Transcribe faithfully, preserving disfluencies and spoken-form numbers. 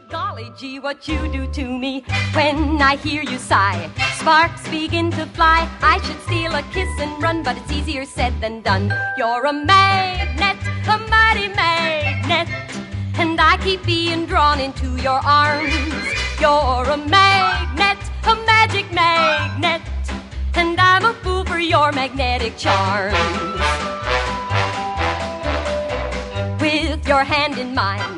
Golly gee, what you do to me when I hear you sigh. Sparks begin to fly. I should steal a kiss and run, but it's easier said than done. You're a magnet, a mighty magnet, and I keep being drawn into your arms. You're a magnet, a magic magnet, and I'm a fool for your magnetic charms. With your hand in mine,